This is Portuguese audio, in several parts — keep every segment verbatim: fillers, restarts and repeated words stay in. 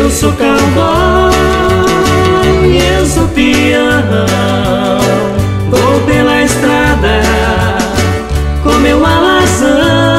Eu sou cowboy, eu sou peão. Vou pela estrada com meu alazão,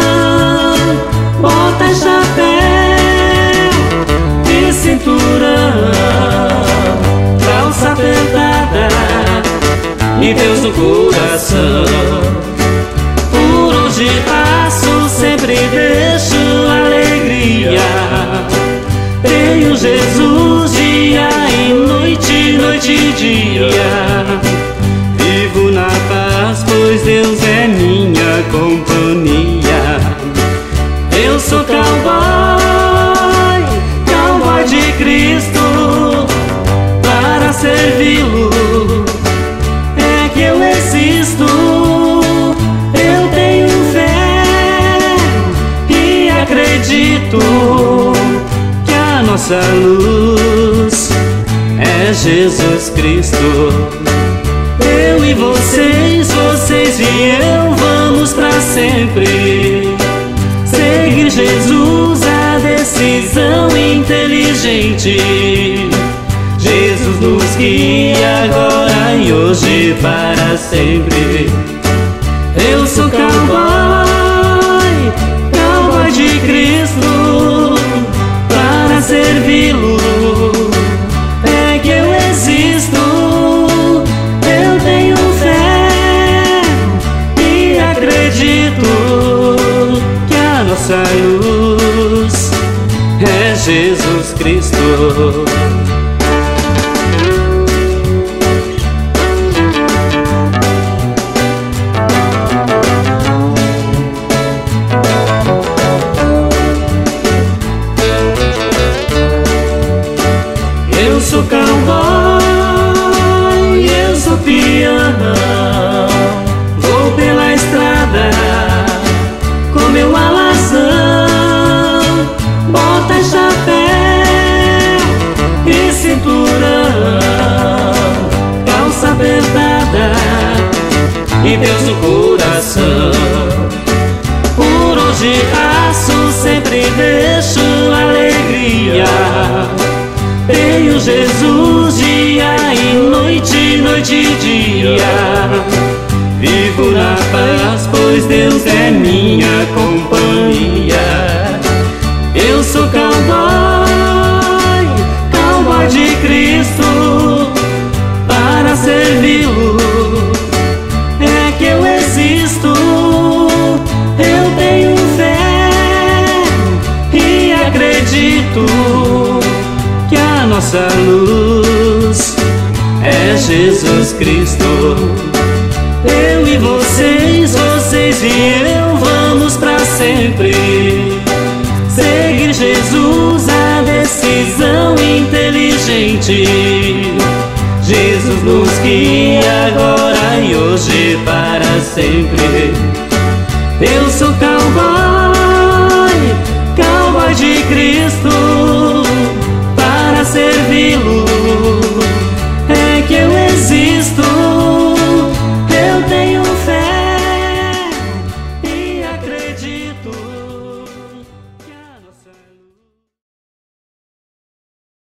bota e chapéu e cinturão, calça apertada e Deus no coração. Por onde passo sempre deixo alegria. Tenho Jesus dia e noite, noite e dia. Vivo na paz, pois Deus é minha companhia. Eu sou cowboy, cowboy de Cristo. Para servi-lo é que eu existo. Eu tenho fé e acredito que a nossa luz é Jesus Cristo. Eu e vocês, vocês e eu, vamos pra sempre seguir Jesus, a decisão inteligente. Jesus nos guia agora e hoje para sempre. Eu sou cowboy, cowboy de Cristo. Para servi-lo é que eu existo. Eu tenho fé e acredito que a nossa luz é Jesus Cristo. Eu sou cowboy, eu sou peão. Vou pela estrada com meu alazão, bota e chapéu e cinturão, calça apertada e Deus no coração. Por onde passo sempre deixo alegria. Tenho Jesus dia e noite, noite e dia. Vivo na paz, pois Deus é minha companhia. Eu sou cowboy, cowboy de Cristo. Para servi-lo é que eu existo. Eu tenho fé e acredito que a nossa luz é Jesus Cristo. Eu e vocês, vocês e eu, vamos pra sempre seguir Jesus, a decisão inteligente. Jesus nos guia agora e hoje para sempre. Eu sou cowboy,